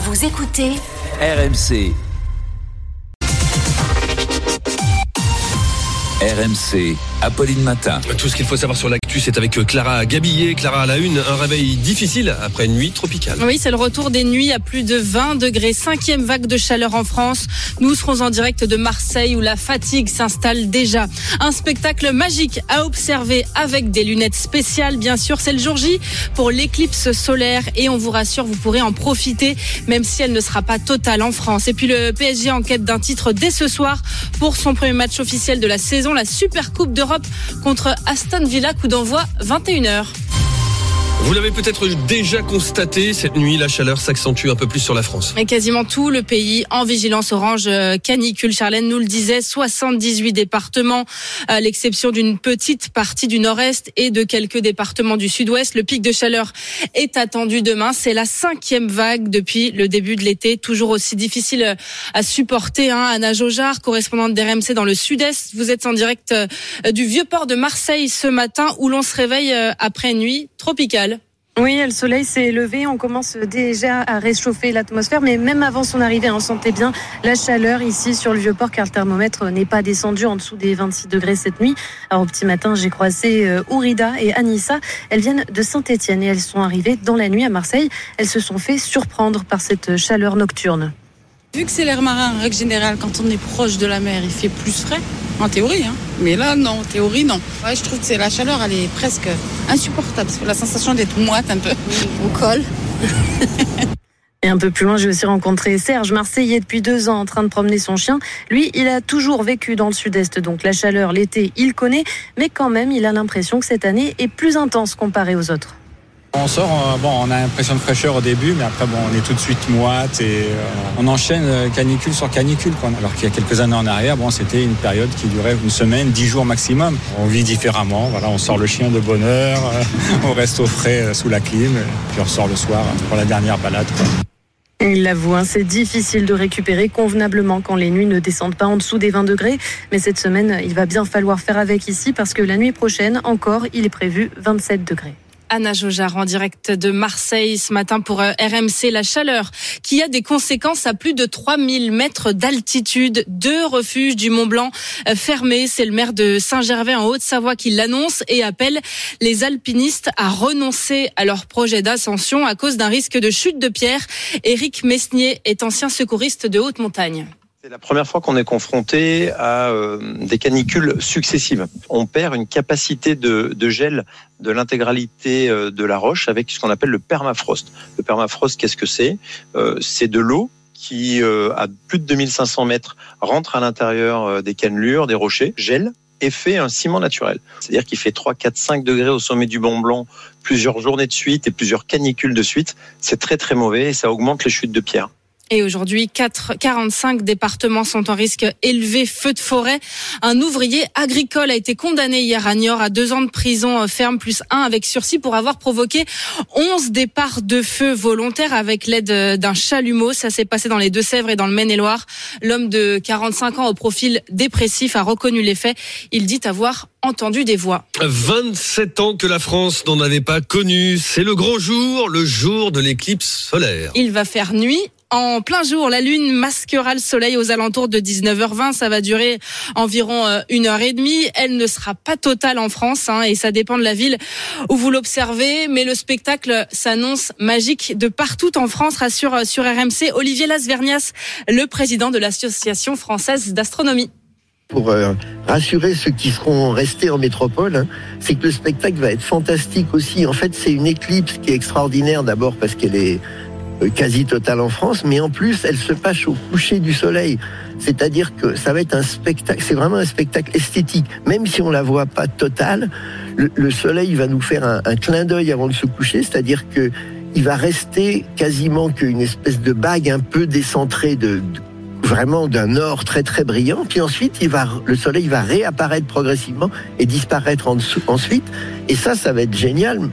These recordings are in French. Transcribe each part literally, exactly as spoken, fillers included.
Vous écoutez R M C. R M C, Apolline Matin. Tout ce qu'il faut savoir sur l'actu, c'est avec Clara Gabillet. Clara à la une, un réveil difficile après une nuit tropicale. Oui, c'est le retour des nuits à plus de vingt degrés. Cinquième vague de chaleur en France. Nous serons en direct de Marseille où la fatigue s'installe déjà. Un spectacle magique à observer avec des lunettes spéciales. Bien sûr, c'est le jour J pour l'éclipse solaire et on vous rassure, vous pourrez en profiter même si elle ne sera pas totale en France. Et puis le P S G en quête d'un titre dès ce soir pour son premier match officiel de la saison. La Super Coupe d'Europe contre Aston Villa, coup d'envoi vingt et une heures. Vous l'avez peut-être déjà constaté, cette nuit, la chaleur s'accentue un peu plus sur la France. Et quasiment tout le pays en vigilance orange canicule. Charlène nous le disait, soixante-dix-huit départements, à l'exception d'une petite partie du nord-est et de quelques départements du sud-ouest. Le pic de chaleur est attendu demain. C'est la cinquième vague depuis le début de l'été. Toujours aussi difficile à supporter. Hein. Anna Jaujard, correspondante d'R M C dans le sud-est. Vous êtes en direct du Vieux-Port de Marseille ce matin où l'on se réveille après une nuit tropicale. Oui, le soleil s'est levé, on commence déjà à réchauffer l'atmosphère, mais même avant son arrivée, on sentait bien la chaleur ici sur le Vieux-Port, car le thermomètre n'est pas descendu en dessous des vingt-six degrés cette nuit. Alors au petit matin, j'ai croisé Ourida et Anissa, elles viennent de Saint-Étienne et elles sont arrivées dans la nuit à Marseille. Elles se sont fait surprendre par cette chaleur nocturne. Vu que c'est l'air marin, en règle générale, quand on est proche de la mer, il fait plus frais, en théorie. Hein. Mais là, non, en théorie, non. Ouais, je trouve que c'est, la chaleur, elle est presque insupportable. La sensation d'être moite un peu au col. Et un peu plus loin, j'ai aussi rencontré Serge, Marseillais depuis deux ans, en train de promener son chien. Lui, il a toujours vécu dans le sud-est, donc la chaleur, l'été, il connaît. Mais quand même, il a l'impression que cette année est plus intense comparée aux autres. On sort, bon, on a l'impression de fraîcheur au début, mais après, bon, on est tout de suite moite et euh, on enchaîne canicule sur canicule, quoi. Alors qu'il y a quelques années en arrière, bon, c'était une période qui durait une semaine, dix jours maximum. On vit différemment, voilà, on sort le chien de bonne heure, euh, on reste au frais euh, sous la clim, puis on ressort le soir pour la dernière balade, quoi. Il l'avoue, hein, c'est difficile de récupérer convenablement quand les nuits ne descendent pas en dessous des vingt degrés. Mais cette semaine, il va bien falloir faire avec ici parce que la nuit prochaine, encore, il est prévu vingt-sept degrés. Anna Jaujard en direct de Marseille ce matin pour R M C. La chaleur qui a des conséquences à plus de trois mille mètres d'altitude. Deux refuges du Mont Blanc fermés. C'est le maire de Saint-Gervais en Haute-Savoie qui l'annonce et appelle les alpinistes à renoncer à leur projet d'ascension à cause d'un risque de chute de pierre. Éric Mesnier est ancien secouriste de haute montagne. C'est la première fois qu'on est confronté à euh, des canicules successives. On perd une capacité de, de gel de l'intégralité euh, de la roche avec ce qu'on appelle le permafrost. Le permafrost, qu'est-ce que c'est ? euh, C'est de l'eau qui, euh, à plus de deux mille cinq cents mètres, rentre à l'intérieur euh, des cannelures, des rochers, gèle et fait un ciment naturel. C'est-à-dire qu'il fait trois, quatre, cinq degrés au sommet du Mont Blanc, plusieurs journées de suite et plusieurs canicules de suite. C'est très très mauvais et ça augmente les chutes de pierre. Et aujourd'hui, quarante-cinq départements sont en risque élevé feu de forêt. Un ouvrier agricole a été condamné hier à Niort à deux ans de prison ferme plus un avec sursis pour avoir provoqué onze départs de feu volontaires avec l'aide d'un chalumeau. Ça s'est passé dans les Deux-Sèvres et dans le Maine-et-Loire. L'homme de quarante-cinq ans au profil dépressif a reconnu les faits. Il dit avoir entendu des voix. vingt-sept ans que la France n'en avait pas connu. C'est le gros jour, le jour de l'éclipse solaire. Il va faire nuit. En plein jour, la lune masquera le soleil aux alentours de dix-neuf heures vingt. Ça va durer environ une heure et demie. Elle ne sera pas totale en France, hein, et ça dépend de la ville où vous l'observez. Mais le spectacle s'annonce magique de partout en France, rassure sur R M C Olivier Lasvernias, le président de l'Association française d'astronomie. Pour euh, rassurer ceux qui seront restés en métropole, hein, c'est que le spectacle va être fantastique aussi. En fait, c'est une éclipse qui est extraordinaire d'abord parce qu'elle est quasi totale en France, mais en plus, elle se passe au coucher du soleil. C'est-à-dire que ça va être un spectacle, c'est vraiment un spectacle esthétique. Même si on la voit pas totale, le, le soleil va nous faire un, un clin d'œil avant de se coucher, c'est-à-dire que il va rester quasiment qu'une espèce de bague un peu décentrée de, de vraiment d'un or très très brillant, puis ensuite il va, le soleil va réapparaître progressivement et disparaître en dessous, ensuite, et ça, ça va être génial.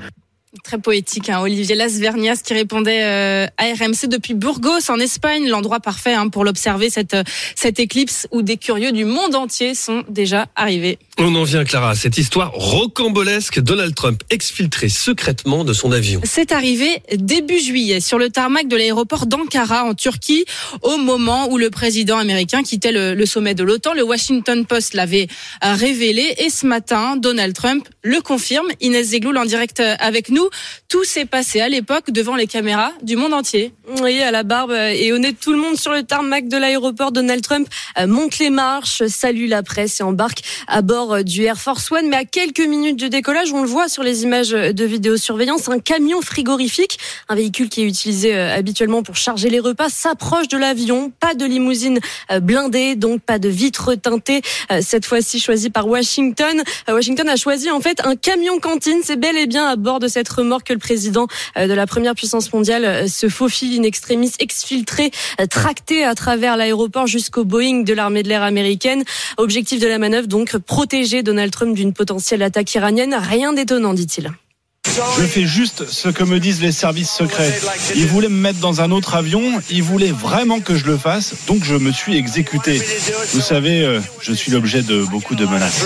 Très poétique, hein, Olivier Lasvernias qui répondait euh, à R M C depuis Burgos en Espagne, l'endroit parfait hein, pour l'observer, cette, cette éclipse où des curieux du monde entier sont déjà arrivés. On en vient, Clara, à cette histoire rocambolesque. Donald Trump exfiltré secrètement de son avion. C'est arrivé début juillet sur le tarmac de l'aéroport d'Ankara en Turquie, au moment où le président américain quittait le, le sommet de l'OTAN. Le Washington Post l'avait révélé et ce matin, Donald Trump le confirme. Inès Zegloul en direct avec nous. Tout s'est passé à l'époque devant les caméras du monde entier. Oui, à la barbe et au nez de tout le monde sur le tarmac de l'aéroport, Donald Trump monte les marches, salue la presse et embarque à bord du Air Force One. Mais à quelques minutes du décollage, on le voit sur les images de vidéosurveillance, un camion frigorifique, un véhicule qui est utilisé habituellement pour charger les repas, s'approche de l'avion. Pas de limousine blindée, donc pas de vitres teintées, cette fois-ci choisie par Washington. Washington a choisi en fait un camion cantine. C'est bel et bien à bord de cette remorque que le président de la première puissance mondiale se faufile in extremis, exfiltré, tracté à travers l'aéroport jusqu'au Boeing de l'armée de l'air américaine. Objectif de la manœuvre, donc, protéger Donald Trump d'une potentielle attaque iranienne. Rien d'étonnant, dit-il. Je fais juste ce que me disent les services secrets. Ils voulaient me mettre dans un autre avion, ils voulaient vraiment que je le fasse, donc je me suis exécuté. Vous savez, je suis l'objet de beaucoup de menaces.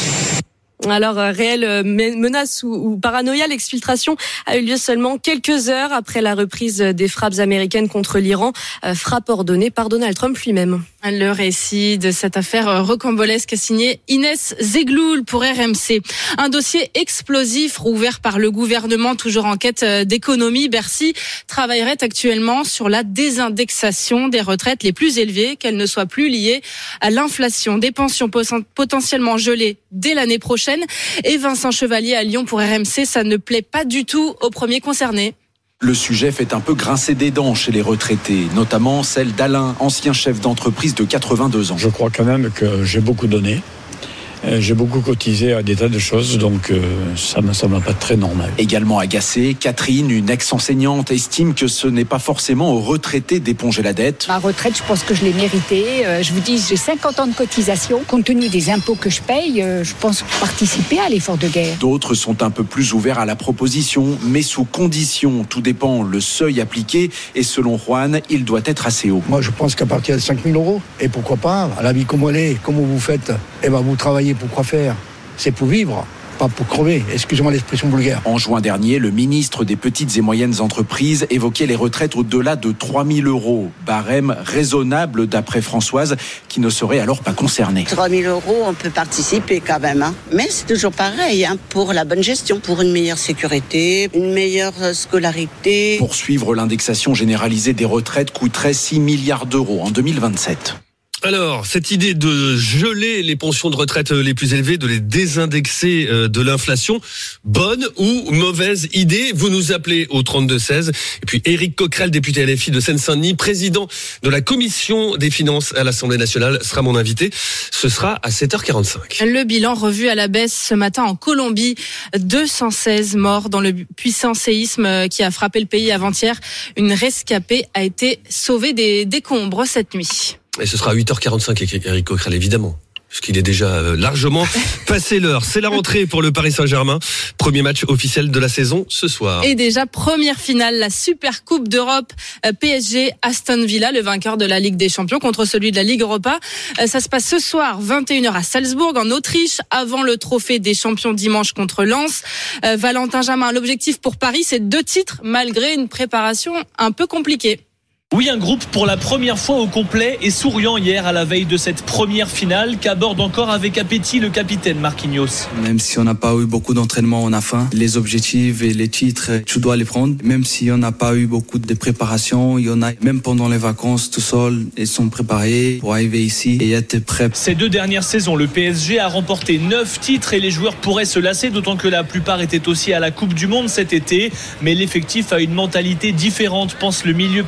Alors, euh, réelle euh, menace ou, ou paranoïa, l'exfiltration a eu lieu seulement quelques heures après la reprise des frappes américaines contre l'Iran, euh, frappe ordonnée par Donald Trump lui-même. Le récit de cette affaire rocambolesque signé Inès Zegloul pour R M C. Un dossier explosif rouvert par le gouvernement, toujours en quête d'économie. Bercy travaillerait actuellement sur la désindexation des retraites les plus élevées, qu'elles ne soient plus liées à l'inflation. Des pensions potentiellement gelées dès l'année prochaine. Et Vincent Chevalier à Lyon pour R M C, ça ne plaît pas du tout aux premiers concernés. Le sujet fait un peu grincer des dents chez les retraités, notamment celle d'Alain, ancien chef d'entreprise de quatre-vingt-deux ans. Je crois quand même que j'ai beaucoup donné. J'ai beaucoup cotisé à des tas de choses, donc euh, ça ne me semble pas très normal. Également agacée, Catherine, une ex-enseignante, estime que ce n'est pas forcément aux retraités d'éponger la dette. Ma retraite, je pense que je l'ai méritée. Euh, je vous dis, j'ai cinquante ans de cotisation. Compte tenu des impôts que je paye, euh, je pense participer à l'effort de guerre. D'autres sont un peu plus ouverts à la proposition, mais sous condition. Tout dépend le seuil appliqué et selon Juan, il doit être assez haut. Moi, je pense qu'à partir de cinq mille euros, et pourquoi pas, à la vie comme elle est, comment vous faites, eh ben, vous travaillez pour quoi faire ? C'est pour vivre, pas pour crever. Excusez-moi l'expression vulgaire. En juin dernier, le ministre des Petites et Moyennes Entreprises évoquait les retraites au-delà de trois mille euros. Barème raisonnable d'après Françoise, qui ne serait alors pas concernée. trois mille euros, on peut participer quand même. Hein. Mais c'est toujours pareil, hein, pour la bonne gestion, pour une meilleure sécurité, une meilleure scolarité. Poursuivre l'indexation généralisée des retraites coûterait six milliards d'euros en deux mille vingt-sept. Alors, cette idée de geler les pensions de retraite les plus élevées, de les désindexer de l'inflation, bonne ou mauvaise idée? Vous nous appelez au trente-deux seize. Et puis Éric Coquerel, député L F I de Seine-Saint-Denis, président de la commission des finances à l'Assemblée nationale, sera mon invité. Ce sera à sept heures quarante-cinq. Le bilan revu à la baisse ce matin en Colombie. deux cent seize morts dans le puissant séisme qui a frappé le pays avant-hier. Une rescapée a été sauvée des décombres cette nuit. Et ce sera à huit heures quarante-cinq avec Éric Coquerel, évidemment, puisqu'il est déjà largement passé l'heure. C'est la rentrée pour le Paris Saint-Germain. Premier match officiel de la saison ce soir. Et déjà première finale, la Super Coupe d'Europe, P S G Aston Villa, le vainqueur de la Ligue des Champions contre celui de la Ligue Europa. Ça se passe ce soir, vingt et une heures à Salzbourg, en Autriche, avant le trophée des champions dimanche contre Lens. Valentin Jamin, l'objectif pour Paris, c'est deux titres, malgré une préparation un peu compliquée. Oui, un groupe pour la première fois au complet et souriant hier à la veille de cette première finale qu'aborde encore avec appétit le capitaine Marquinhos. Même si on n'a pas eu beaucoup d'entraînement, on a faim. Les objectifs et les titres, tu dois les prendre. Même si on n'a pas eu beaucoup de préparation, il y en a même pendant les vacances tout seul, ils sont préparés pour arriver ici et être prêts. Ces deux dernières saisons, le P S G a remporté neuf titres et les joueurs pourraient se lasser, d'autant que la plupart étaient aussi à la Coupe du Monde cet été. Mais l'effectif a une mentalité différente, pense le milieu portugais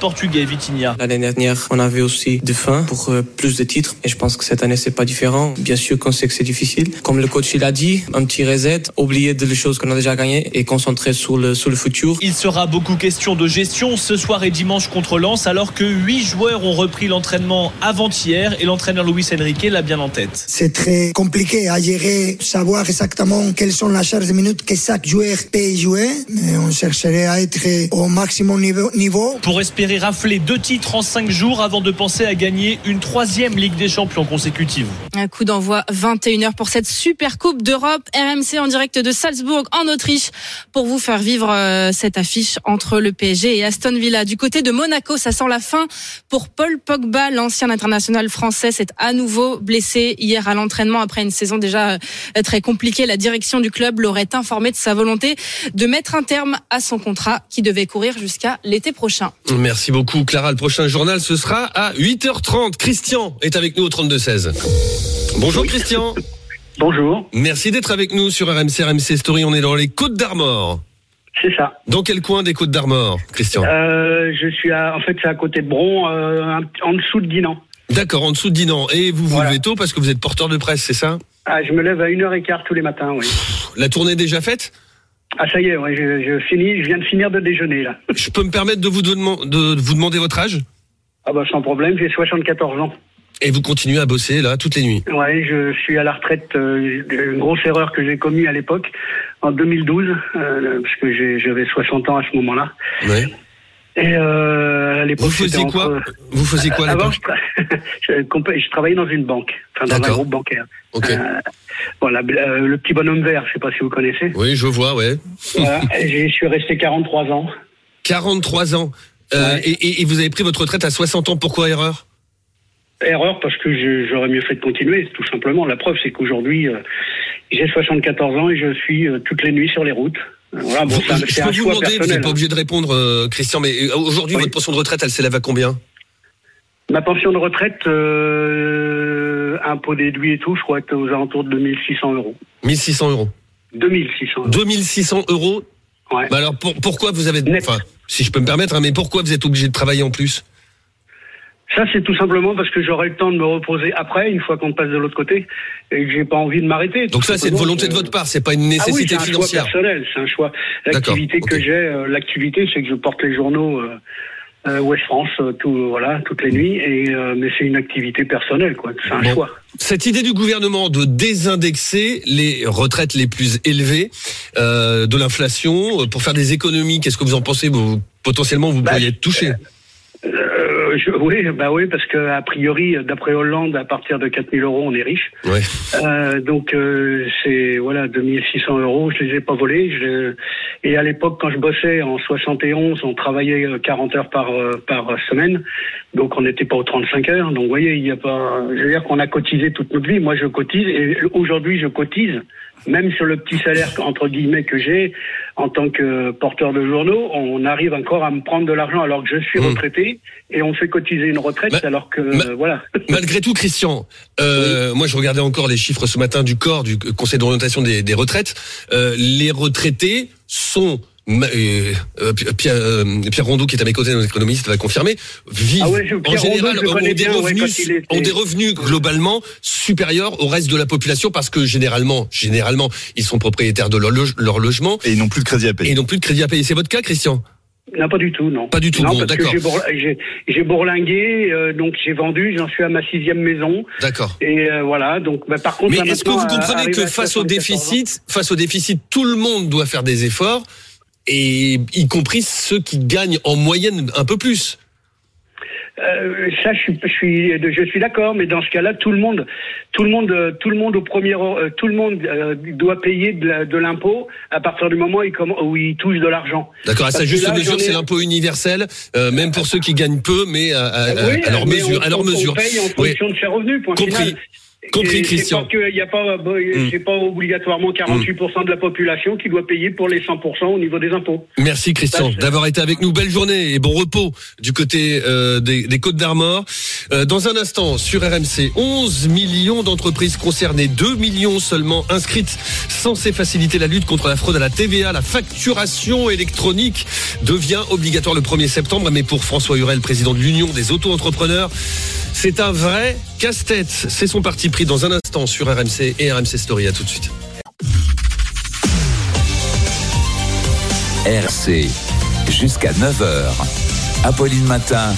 Vitinha. L'année dernière, on avait aussi de faim pour euh, plus de titres et je pense que cette année, c'est pas différent. Bien sûr qu'on sait que c'est difficile. Comme le coach il a dit, un petit reset, oublier de les choses qu'on a déjà gagnées et concentrer sur le, sur le futur. Il sera beaucoup question de gestion ce soir et dimanche contre Lens, alors que huit joueurs ont repris l'entraînement avant-hier et l'entraîneur Luis Enrique l'a bien en tête. C'est très compliqué à gérer, savoir exactement quelles sont les charges de minutes que chaque joueur peut jouer, mais on chercherait à être au maximum niveau. Pour espérer rafler deux titres en cinq jours avant de penser à gagner une troisième Ligue des Champions consécutive. Un coup d'envoi vingt et une heures pour cette Super Coupe d'Europe. R M C en direct de Salzbourg en Autriche pour vous faire vivre euh, cette affiche entre le P S G et Aston Villa. Du côté de Monaco, ça sent la fin pour Paul Pogba. L'ancien international français s'est à nouveau blessé hier à l'entraînement après une saison déjà euh, très compliquée. La direction du club l'aurait informé de sa volonté de mettre un terme à son contrat qui devait courir jusqu'à l'été prochain. Merci beaucoup Clara. Le prochain journal, ce sera à huit heures trente. Christian est avec nous au trente-deux seize. Bonjour oui. Christian. Bonjour. Merci d'être avec nous sur R M C, R M C Story. On est dans les Côtes d'Armor. C'est ça. Dans quel coin des Côtes d'Armor, Christian? euh, Je suis à, en fait, c'est à côté de Bron, euh, en dessous de Dinan. D'accord, en dessous de Dinan. Et vous vous voilà. levez tôt parce que vous êtes porteur de presse, c'est ça? Ah, je me lève à une heure quinze tous les matins, oui. La tournée est déjà faite? Ah, ça y est, ouais, je, je, finis, je viens de finir de déjeuner, là. Je peux me permettre de vous, de, de vous demander votre âge? Ah bah sans problème, j'ai soixante-quatorze ans. Et vous continuez à bosser, là, toutes les nuits? Ouais, je suis à la retraite. Euh, une grosse erreur que j'ai commise à l'époque, en deux mille douze, euh, parce que j'ai, j'avais soixante ans à ce moment-là. Ouais. Et euh, à l'époque, vous faisiez entre... quoi Vous faisiez quoi à Avant, l'époque? je, tra... je travaillais dans une banque, enfin dans D'accord. un groupe bancaire. Ok. Euh, voilà, euh, le petit bonhomme vert, je sais pas si vous connaissez. Oui, je vois, ouais. Voilà, je suis resté quarante-trois ans. quarante-trois ans. Euh, ouais. et, et vous avez pris votre retraite à soixante ans. Pourquoi erreur? Erreur parce que je, j'aurais mieux fait de continuer, tout simplement. La preuve, c'est qu'aujourd'hui, euh, j'ai soixante-quatorze ans et je suis euh, toutes les nuits sur les routes. Voilà, bon, vous, ça, je peux vous demander, vous n'êtes pas obligé de répondre, euh, Christian, mais aujourd'hui, oui. votre pension de retraite, elle s'élève à combien? Ma pension de retraite, euh, impôt déduit et tout, je crois que aux alentours de deux mille six cents euros. mille six cents euros. deux mille six cents euros. deux mille six cents euros. Ouais. Bah alors, pour, pourquoi vous avez, enfin, si je peux me permettre, hein, mais pourquoi vous êtes obligé de travailler en plus? Ça, c'est tout simplement parce que j'aurai le temps de me reposer après, une fois qu'on passe de l'autre côté, et que j'ai pas envie de m'arrêter. Donc ça, c'est une volonté de votre part, c'est pas une nécessité ah oui, c'est financière. C'est un choix personnel, c'est un choix. L'activité que okay. j'ai, euh, l'activité, c'est que je porte les journaux euh, euh, Ouest France, euh, tout, voilà, toutes les nuits, et euh, mais c'est une activité personnelle, quoi. C'est un bon. choix. Cette idée du gouvernement de désindexer les retraites les plus élevées euh, de l'inflation pour faire des économies, qu'est-ce que vous en pensez? Vous, potentiellement, vous bah, pourriez être touché. Euh, je, oui, bah oui, parce que a priori, d'après Hollande, à partir de quatre mille euros, on est riche. Ouais. Euh, donc euh, c'est voilà deux mille six cents euros. Je les ai pas volés. Je, et à l'époque, quand je bossais en soixante et onze, on travaillait quarante heures par par semaine. Donc on n'était pas aux trente-cinq heures. Donc vous voyez, il y a pas. Je veux dire qu'on a cotisé toute notre vie. Moi, je cotise et aujourd'hui, je cotise. Même sur le petit salaire, entre guillemets, que j'ai, en tant que porteur de journaux, on arrive encore à me prendre de l'argent alors que je suis retraité et on fait cotiser une retraite ma, alors que, ma, euh, voilà. Malgré tout, Christian, euh, oui. moi je regardais encore les chiffres ce matin du C O R, du Conseil d'orientation des, des retraites. Euh, les retraités sont... Euh, euh, Pierre, euh, Pierre Rondeau, qui est à mes côtés, nos économistes, va confirmer, vivent ah ouais, en général Rondeau, ont, des bien, revenus, ouais, ont des revenus globalement supérieurs au reste de la population parce que généralement, généralement, ils sont propriétaires de leur, loge, leur logement et ils n'ont plus de crédit à payer. Et ils n'ont plus de crédit à payer. C'est votre cas, Christian? Non, pas du tout, non. Pas du tout, non, bon, parce d'accord. Que j'ai, bourla, j'ai, j'ai bourlingué, euh, donc j'ai vendu, j'en suis à ma sixième maison. D'accord. Et euh, voilà, donc bah, par contre. Mais est-ce que vous comprenez que face au déficit, face au déficit, tout le monde doit faire des efforts? Et y compris ceux qui gagnent en moyenne un peu plus. Euh, ça, je suis, je suis, je suis d'accord, mais dans ce cas-là, tout le monde, tout le monde, tout le monde au premier, euh, tout le monde euh, doit payer de, la, de l'impôt à partir du moment où il, où il touche de l'argent. D'accord. À sa juste mesure, ai... c'est l'impôt universel, euh, même pour ceux qui gagnent peu, mais à, à, oui, à leur mais mesure, on, à leur on, mesure. On paye en fonction oui. de ses revenus. Point Compris. final. Compris, Et Christian. C'est parce qu'il n'y a pas, mmh. c'est pas obligatoirement quarante-huit pour cent de la population qui doit payer pour les cent pour cent au niveau des impôts. Merci Christian d'avoir été avec nous. Belle journée et bon repos du côté euh, des, des Côtes d'Armor. Euh, dans un instant, sur R M C, onze millions d'entreprises concernées, deux millions seulement inscrites, censées faciliter la lutte contre la fraude à la T V A. La facturation électronique devient obligatoire le premier septembre. Mais pour François Hurel, président de l'Union des auto-entrepreneurs, c'est un vrai casse-tête. C'est son parti pris dans un instant sur R M C et R M C Story. À tout de suite. R C, jusqu'à neuf heures. Apolline Matin.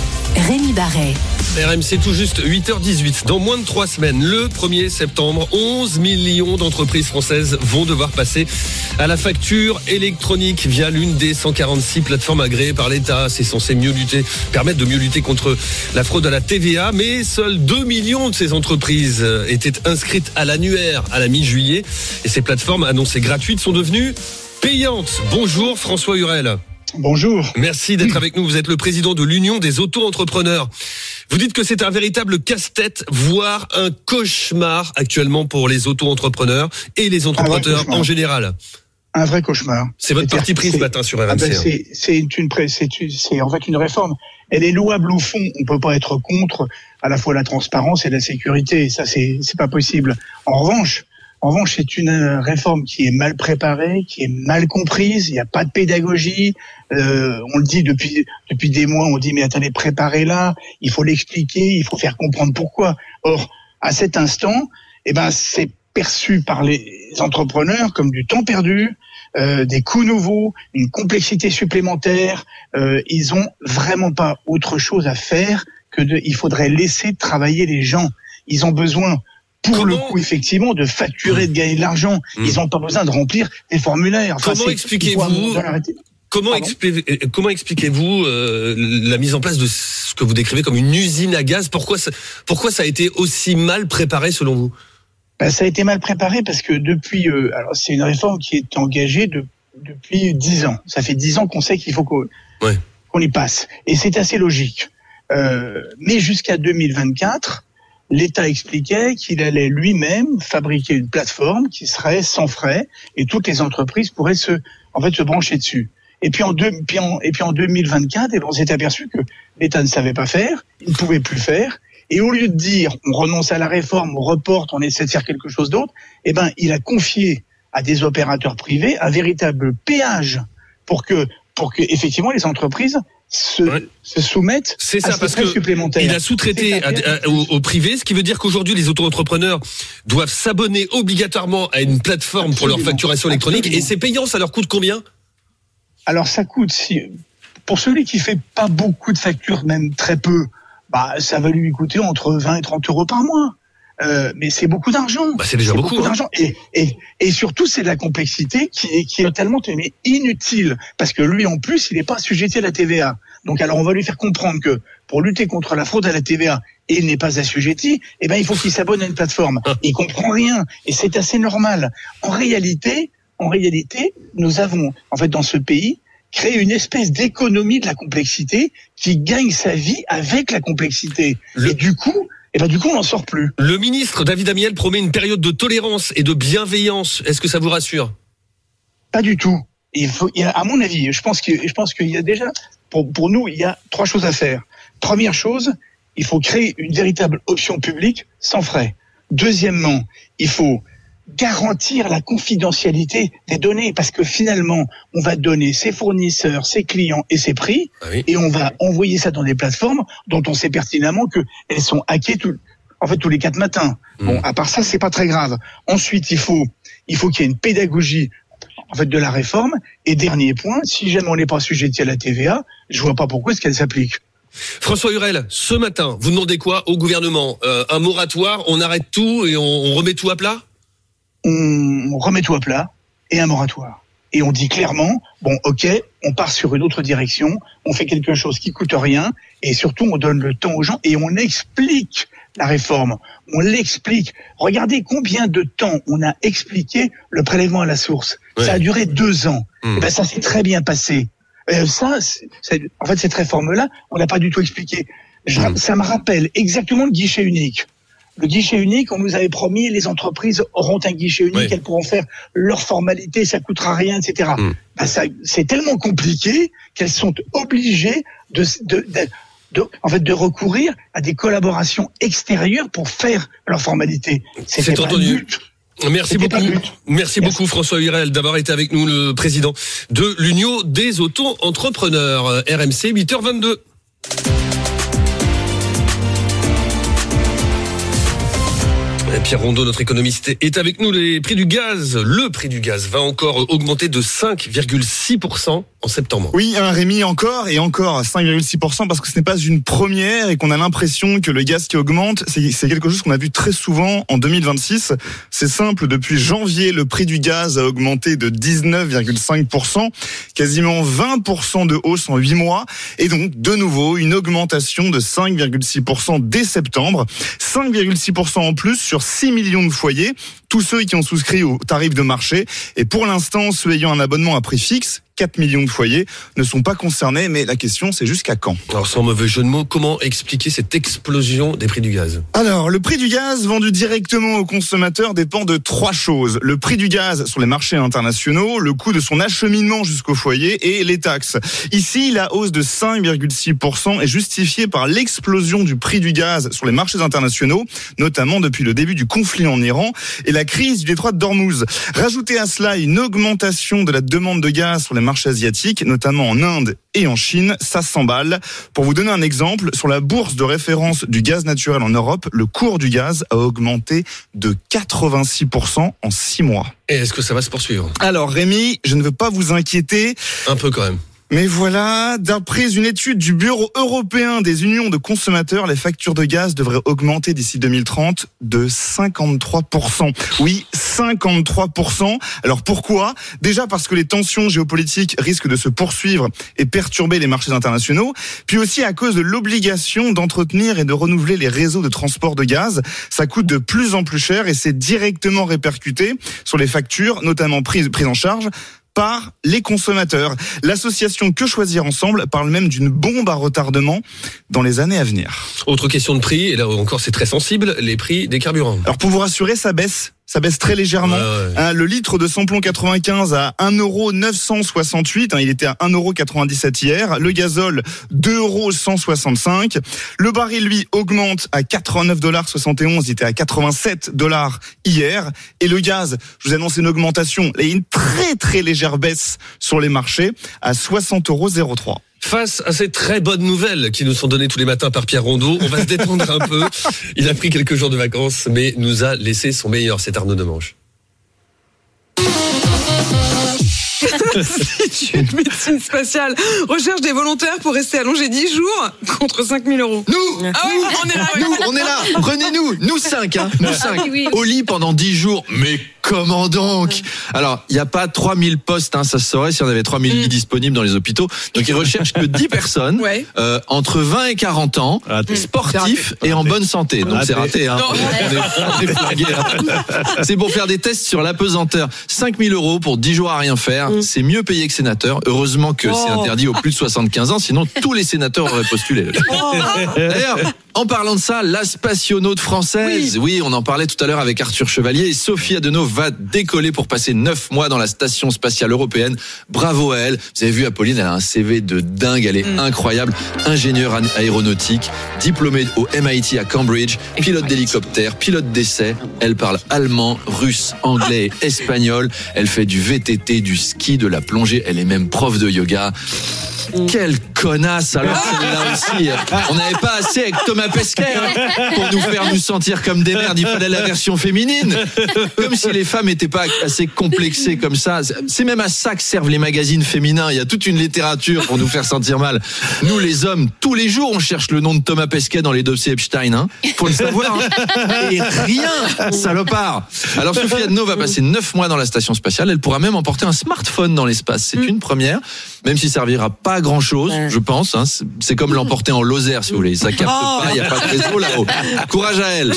Rémi Barret. R M C tout juste huit heures dix-huit. Dans moins de trois semaines, le premier septembre, onze millions d'entreprises françaises vont devoir passer à la facture électronique via l'une des cent quarante-six plateformes agréées par l'État. C'est censé mieux lutter, permettre de mieux lutter contre la fraude à la T V A. Mais seuls deux millions de ces entreprises étaient inscrites à l'annuaire à la mi-juillet. Et ces plateformes annoncées gratuites sont devenues payantes. Bonjour François Hurel. Bonjour. Merci d'être avec nous. Vous êtes le président de l'Union des auto-entrepreneurs. Vous dites que c'est un véritable casse-tête, voire un cauchemar actuellement pour les auto-entrepreneurs et les entrepreneurs en général. Un vrai cauchemar. C'est votre parti pris ce matin sur R M C. Ah ben c'est, c'est, une, c'est, une, c'est en fait une réforme. Elle est louable au fond. On peut pas être contre à la fois la transparence et la sécurité. Ça, c'est, c'est pas possible. En revanche, En revanche, c'est une réforme qui est mal préparée, qui est mal comprise. Il n'y a pas de pédagogie. Euh, on le dit depuis depuis des mois. On dit mais attendez, préparez-la. Il faut l'expliquer. Il faut faire comprendre pourquoi. Or, à cet instant, eh ben, c'est perçu par les entrepreneurs comme du temps perdu, euh, des coûts nouveaux, une complexité supplémentaire. Euh, ils ont vraiment pas autre chose à faire que de. Il faudrait laisser travailler les gens. Ils ont besoin. Pour comment, le coup, effectivement, de facturer, de gagner de l'argent. Mmh. Ils n'ont pas besoin de remplir des formulaires. Enfin, comment expliquez-vous Comment, expliquez, comment expliquez-vous euh, la mise en place de ce que vous décrivez comme une usine à gaz ? Pourquoi ça, pourquoi ça a été aussi mal préparé selon vous ? Ben, ça a été mal préparé parce que depuis... Euh, alors c'est une réforme qui est engagée de, depuis dix ans. Ça fait dix ans qu'on sait qu'il faut qu'on, ouais. qu'on y passe. Et c'est assez logique. Euh, mais jusqu'à deux mille vingt-quatre... l'État expliquait qu'il allait lui-même fabriquer une plateforme qui serait sans frais et toutes les entreprises pourraient se, en fait, se brancher dessus. Et puis en deux, puis en, et puis en deux mille vingt-quatre, et ben on s'est aperçu que l'État ne savait pas faire, il ne pouvait plus faire. Et au lieu de dire, on renonce à la réforme, on reporte, on essaie de faire quelque chose d'autre, eh ben, il a confié à des opérateurs privés un véritable péage pour que, pour que, effectivement, les entreprises Se, ouais. se soumettent c'est à ça, ces parce frais que supplémentaires. Il a sous-traité à, à, au, au privé, ce qui veut dire qu'aujourd'hui les auto-entrepreneurs doivent s'abonner obligatoirement à une plateforme Absolument. pour leur facturation électronique. Absolument. Et c'est payant, ça leur coûte combien ? Alors ça coûte, si, pour celui qui fait pas beaucoup de factures, même très peu, bah ça va lui coûter entre vingt et trente euros par mois. Euh, mais c'est beaucoup d'argent. Bah c'est déjà c'est beaucoup, beaucoup hein. d'argent. Et, et, et surtout, c'est de la complexité qui est, qui est totalement mais inutile. Parce que lui, en plus, il n'est pas assujetti à la T V A. Donc, alors, on va lui faire comprendre que pour lutter contre la fraude à la T V A, et il n'est pas assujetti, eh ben, il faut qu'il s'abonne à une plateforme. Il comprend rien. Et c'est assez normal. En réalité, en réalité, nous avons, en fait, dans ce pays, créé une espèce d'économie de la complexité qui gagne sa vie avec la complexité. Le... Et du coup, Et ben du coup, on n'en sort plus. Le ministre David Amiel promet une période de tolérance et de bienveillance. Est-ce que ça vous rassure ? Pas du tout. Il faut, il y a, à mon avis, je pense que, je pense qu'il y a déjà, pour, pour nous, il y a trois choses à faire. Première chose, il faut créer une véritable option publique sans frais. Deuxièmement, il faut garantir la confidentialité des données parce que finalement, on va donner ses fournisseurs, ses clients et ses prix ah oui. et on va envoyer ça dans des plateformes dont on sait pertinemment que elles sont hackées tout, en fait tous les quatre matins. Mmh. Bon, à part ça, c'est pas très grave. Ensuite, il faut il faut qu'il y ait une pédagogie en fait de la réforme. Et dernier point, si jamais on n'est pas assujetti à la T V A, je vois pas pourquoi est-ce qu'elle s'applique. François Hurel, ce matin, vous demandez quoi au gouvernement ? euh, Un moratoire, on arrête tout et on, on remet tout à plat ? On remet tout à plat et un moratoire. Et on dit clairement, bon, ok, on part sur une autre direction, on fait quelque chose qui coûte rien, et surtout on donne le temps aux gens et on explique la réforme. On l'explique. Regardez combien de temps on a expliqué le prélèvement à la source. Ouais. Ça a duré deux ans. Mmh. Et ben ça s'est très bien passé. Euh, ça, c'est, c'est, en fait, cette réforme-là, on n'a pas du tout expliqué. Je, mmh. Ça me rappelle exactement le guichet unique. le guichet unique, on nous avait promis, les entreprises auront un guichet unique, oui. elles pourront faire leurs formalités, ça coûtera rien, et cetera. Mmh. Ben ça, c'est tellement compliqué qu'elles sont obligées de, de, de, de, en fait, de recourir à des collaborations extérieures pour faire leurs formalités. C'était C'est entendu. Merci beaucoup. Merci, Merci beaucoup François Hurel d'avoir été avec nous, le président de l'Union des auto-entrepreneurs. R M C, huit heures vingt-deux. Pierre Rondeau, notre économiste, est avec nous. Les prix du gaz, le prix du gaz va encore augmenter de cinq virgule six pour cent en septembre. Oui, hein, Rémi, encore et encore cinq virgule six pour cent parce que ce n'est pas une première et qu'on a l'impression que le gaz qui augmente, c'est, c'est quelque chose qu'on a vu très souvent en deux mille vingt-six. C'est simple, depuis janvier, le prix du gaz a augmenté de dix-neuf virgule cinq pour cent, quasiment vingt pour cent de hausse en huit mois et donc de nouveau une augmentation de cinq virgule six pour cent dès septembre, cinq virgule six pour cent en plus sur six millions de foyers, tous ceux qui ont souscrit au tarif de marché. Et pour l'instant, ceux ayant un abonnement à prix fixe, quatre millions de foyers, ne sont pas concernés. Mais la question, c'est jusqu'à quand ? Alors, sans mauvais jeu de mots, comment expliquer cette explosion des prix du gaz ? Alors, le prix du gaz vendu directement aux consommateurs dépend de trois choses. Le prix du gaz sur les marchés internationaux, le coût de son acheminement jusqu'au foyer et les taxes. Ici, la hausse de cinq virgule six pour cent est justifiée par l'explosion du prix du gaz sur les marchés internationaux, notamment depuis le début du conflit en Iran et la crise du détroit d'Ormuz. Rajoutez à cela une augmentation de la demande de gaz sur les marchés asiatiques, notamment en Inde et en Chine, ça s'emballe. Pour vous donner un exemple, sur la bourse de référence du gaz naturel en Europe, le cours du gaz a augmenté de quatre-vingt-six pour cent en six mois. Et est-ce que ça va se poursuivre ? Alors Rémi, je ne veux pas vous inquiéter. Un peu quand même. Mais voilà, d'après une étude du Bureau européen des unions de consommateurs, les factures de gaz devraient augmenter d'ici deux mille trente de cinquante-trois pour cent. Oui, cinquante-trois pour cent. Alors pourquoi ? Déjà parce que les tensions géopolitiques risquent de se poursuivre et perturber les marchés internationaux, puis aussi à cause de l'obligation d'entretenir et de renouveler les réseaux de transport de gaz. Ça coûte de plus en plus cher et c'est directement répercuté sur les factures, notamment prises, prises en charge par les consommateurs. L'association Que Choisir Ensemble parle même d'une bombe à retardement dans les années à venir. Autre question de prix, et là encore c'est très sensible, les prix des carburants. Alors pour vous rassurer, ça baisse. Ça baisse très légèrement. Ouais, ouais. Hein, le litre de samplon quatre-vingt-quinze à un euro neuf cent soixante-huit. Hein, il était à un euro quatre-vingt-dix-sept hier. Le gazole, deux euros cent soixante-cinq. Le baril, lui, augmente à quatre-vingt-neuf dollars soixante et onze. Il était à quatre-vingt-sept dollars hier. Et le gaz, je vous annonce une augmentation. Il y a une très très légère baisse sur les marchés à soixante euros zéro trois. Face à ces très bonnes nouvelles qui nous sont données tous les matins par Pierre Rondeau, on va se détendre un peu. Il a pris quelques jours de vacances, mais nous a laissé son meilleur, c'est Arnaud Demange. L'Institut de médecine spatiale recherche des volontaires pour rester allongé dix jours contre cinq mille euros. Nous, ah oui, nous, on est là, nous, on est là. Prenez-nous, nous cinq, hein, nous cinq, oui, oui. au lit pendant dix jours. Mais comment donc ? Alors, il n'y a pas trois mille postes, hein, ça se saurait si on avait trois mille lits mm. disponibles dans les hôpitaux. Donc, ils recherchent que dix personnes, ouais. euh, entre vingt et quarante ans, raté. sportifs raté. et en bonne santé. Donc, raté. c'est raté, hein. On est, on est flingués, hein. C'est pour faire des tests sur l'apesanteur. cinq mille euros pour dix jours à rien faire. Mm. C'est mieux payé que sénateur. Heureusement que oh. c'est interdit aux plus de soixante-quinze ans, sinon tous les sénateurs auraient postulé. Oh. D'ailleurs, en parlant de ça, la spationaute française, oui. oui, on en parlait tout à l'heure avec Arthur Chevalier, et Sophie Adenau va décoller pour passer neuf mois dans la station spatiale européenne. Bravo à elle. Vous avez vu, Apolline, elle a un C V de dingue, elle est mm. incroyable. Ingénieure aéronautique, diplômée au M I T à Cambridge, pilote d'hélicoptère, pilote d'essai. Elle parle allemand, russe, anglais et espagnol. Elle fait du V T T, du ski, de la plongée. Elle est même prof de yoga. Quelle connasse, alors celle-là aussi. On n'avait pas assez avec Thomas Pesquet hein, pour nous faire nous sentir comme des merdes. Il fallait la version féminine. Comme si les femmes n'étaient pas assez complexées comme ça. C'est même à ça que servent les magazines féminins. Il y a toute une littérature pour nous faire sentir mal. Nous, les hommes, tous les jours, on cherche le nom de Thomas Pesquet dans les dossiers Epstein. Hein. Faut le savoir. Hein. Et rien, salopard. Alors, Sophie Adenau va passer neuf mois dans la station spatiale. Elle pourra même emporter un smartphone dans l'espace. C'est une première, même s'il servira pas à grand chose, ouais. je pense. Hein. C'est comme l'emporter en Lozère, si vous voulez. Ça capte oh. pas, il n'y a pas de réseau là-haut. Courage à elle.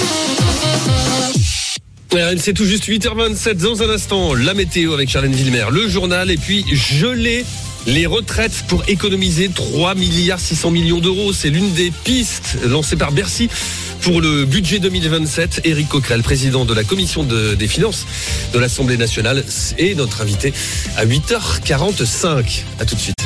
C'est tout juste huit heures vingt-sept. Dans un instant, la météo avec Charlène Villemer, le journal, et puis geler les retraites pour économiser trois milliards six cents millions d'euros. C'est l'une des pistes lancées par Bercy pour le budget deux mille vingt-sept. Éric Coquerel, président de la commission de, des finances de l'Assemblée nationale, est notre invité à huit heures quarante-cinq. À tout de suite.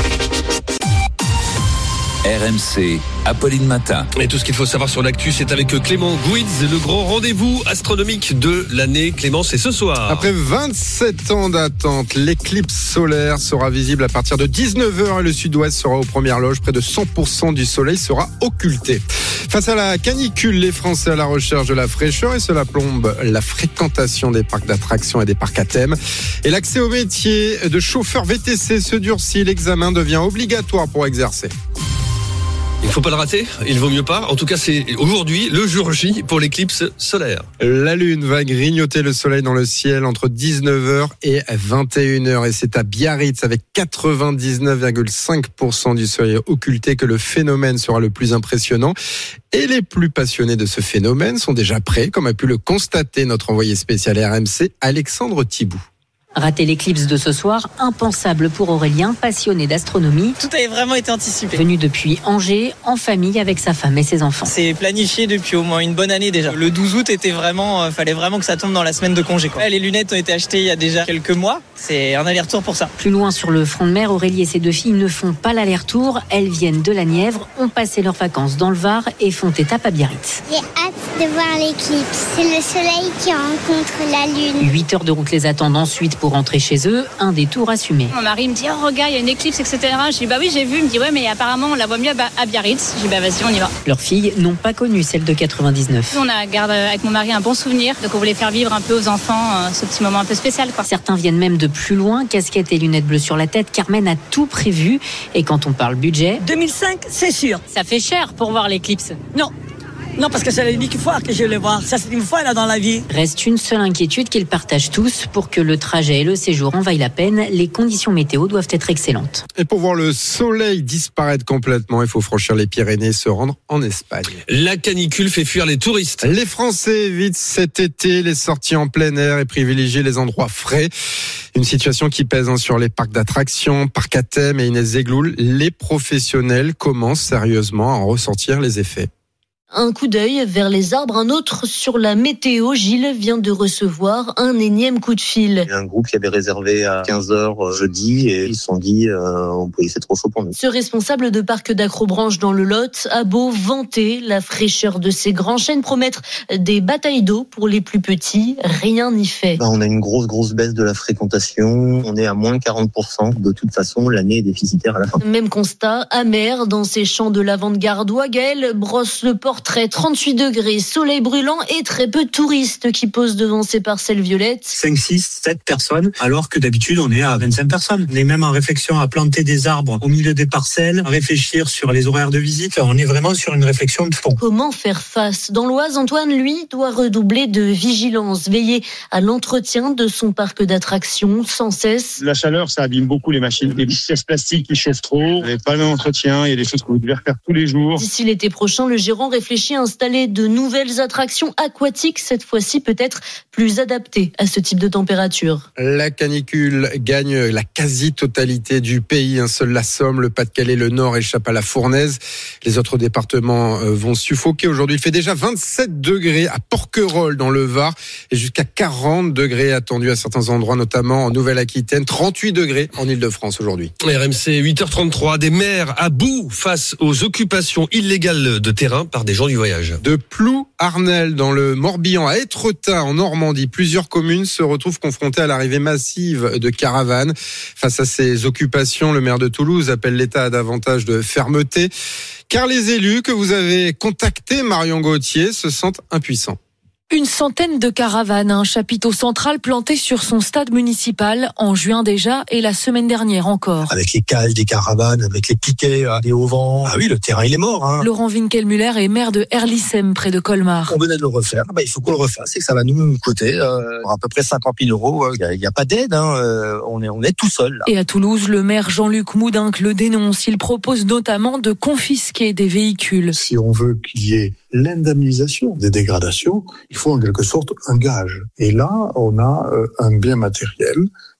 R M C, Apolline Matin. Et tout ce qu'il faut savoir sur l'actu, c'est avec Clément Gouitz, le grand rendez-vous astronomique de l'année. Clément, c'est ce soir. Après vingt-sept ans d'attente, l'éclipse solaire sera visible à partir de dix-neuf heures et le sud-ouest sera aux premières loges. Près de cent pour cent du soleil sera occulté. Face à la canicule, les Français à la recherche de la fraîcheur et cela plombe la fréquentation des parcs d'attractions et des parcs à thème. Et l'accès au métier de chauffeur V T C se durcit. L'examen devient obligatoire pour exercer. Il ne faut pas le rater, il vaut mieux pas. En tout cas, c'est aujourd'hui le jour J pour l'éclipse solaire. La Lune va grignoter le soleil dans le ciel entre dix-neuf heures et vingt et une heures. Et c'est à Biarritz, avec quatre-vingt-dix-neuf virgule cinq pour cent du soleil occulté, que le phénomène sera le plus impressionnant. Et les plus passionnés de ce phénomène sont déjà prêts, comme a pu le constater notre envoyé spécial R M C, Alexandre Thibault. Rater l'éclipse de ce soir, impensable pour Aurélien, passionné d'astronomie. Tout avait vraiment été anticipé. Venu depuis Angers, en famille avec sa femme et ses enfants. C'est planifié depuis au moins une bonne année déjà. Le douze août était vraiment, euh, fallait vraiment que ça tombe dans la semaine de congé, quoi. Les lunettes ont été achetées il y a déjà quelques mois. C'est un aller-retour pour ça. Plus loin sur le front de mer, Aurélie et ses deux filles ne font pas l'aller-retour. Elles viennent de la Nièvre, ont passé leurs vacances dans le Var et font étape à Biarritz. J'ai hâte de voir l'éclipse. C'est le soleil qui rencontre la lune. huit heures de route les attendent ensuite pour rentrer chez eux. Un détour assumé. Mon mari me dit, oh regarde, il y a une éclipse, et cetera. Je dis, bah oui, j'ai vu. Il me dit, ouais, mais apparemment, on la voit mieux à Biarritz. Je dis, bah vas-y, on y va. Leurs filles n'ont pas connu celle de quatre-vingt-dix-neuf. On a gardé avec mon mari un bon souvenir. Donc on voulait faire vivre un peu aux enfants ce petit moment un peu spécial, quoi. Certains viennent même de plus loin, casquette et lunettes bleues sur la tête. Carmen a tout prévu. Et quand on parle budget, deux mille cinq, c'est sûr. Ça fait cher pour voir l'éclipse. Non. Non, parce que c'est l'unique fois que je vais le voir. Ça, c'est une fois là dans la vie. Reste une seule inquiétude qu'ils partagent tous. Pour que le trajet et le séjour en vaillent la peine, les conditions météo doivent être excellentes. Et pour voir le soleil disparaître complètement, il faut franchir les Pyrénées et se rendre en Espagne. La canicule fait fuir les touristes. Les Français évitent cet été les sorties en plein air et privilégient les endroits frais. Une situation qui pèse hein, sur les parcs d'attractions, parcs à thème et Inès Zegloul. Les professionnels commencent sérieusement à en ressentir les effets. Un coup d'œil vers les arbres, un autre sur la météo. Gilles vient de recevoir un énième coup de fil. Il y a un groupe qui avait réservé à quinze heures jeudi et ils se sont dit euh, on peut, c'est trop chaud pour nous. Ce responsable de parc d'Acrobranche dans le Lot a beau vanter la fraîcheur de ses grands chênes, promettre des batailles d'eau pour les plus petits, rien n'y fait. Ben, on a une grosse grosse baisse de la fréquentation, on est à moins quarante pour cent. De toute façon, l'année est déficitaire à la fin. Même constat amer dans ces champs de lavande gardois. Gaël brosse le portrait. trente-huit degrés, soleil brûlant et très peu de touristes qui posent devant ces parcelles violettes. cinq, six, sept personnes, alors que d'habitude on est à vingt-cinq personnes. On est même en réflexion à planter des arbres au milieu des parcelles, à réfléchir sur les horaires de visite. On est vraiment sur une réflexion de fond. Comment faire face ? Dans l'Oise, Antoine, lui, doit redoubler de vigilance, veiller à l'entretien de son parc d'attractions sans cesse. La chaleur, ça abîme beaucoup les machines. Des pièces plastiques qui chauffent trop, il n'y a pas le même entretien, il y a des choses que vous devez refaire tous les jours. D'ici l'été prochain, le gérant réfléchit à installer de nouvelles attractions aquatiques, cette fois-ci peut-être plus adaptées à ce type de température. La canicule gagne la quasi-totalité du pays. Seul la Somme, le Pas-de-Calais, le Nord échappent à la fournaise. Les autres départements vont suffoquer. Aujourd'hui, il fait déjà vingt-sept degrés à Porquerolles dans le Var et jusqu'à quarante degrés attendus à certains endroits, notamment en Nouvelle-Aquitaine. trente-huit degrés en Île-de-France aujourd'hui. R M C huit heures trente-trois, des maires à bout face aux occupations illégales de terrain par des gens du voyage. De Ploux-Arnel dans le Morbihan à Étretat en Normandie, plusieurs communes se retrouvent confrontées à l'arrivée massive de caravanes. Face à ces occupations, le maire de Toulouse appelle l'État à davantage de fermeté, car les élus que vous avez contactés, Marion Gauthier, se sentent impuissants. Une centaine de caravanes à un chapiteau central planté sur son stade municipal en juin déjà et la semaine dernière encore. Avec les cales des caravanes, avec les piquets, des hauts vents. Ah oui, le terrain il est mort. Hein. Laurent Winkelmuller est maire de Erlissem près de Colmar. On venait de le refaire, bah, il faut qu'on le refasse et que ça va nous coûter euh, à peu près cinquante mille euros. Il n'y a, a pas d'aide, hein. euh, on, est, on est tout seul. Là. Et à Toulouse, le maire Jean-Luc Moudinque le dénonce. Il propose notamment de confisquer des véhicules. Si on veut qu'il y ait l'indemnisation des dégradations, il faut en quelque sorte un gage. Et là, on a euh, un bien matériel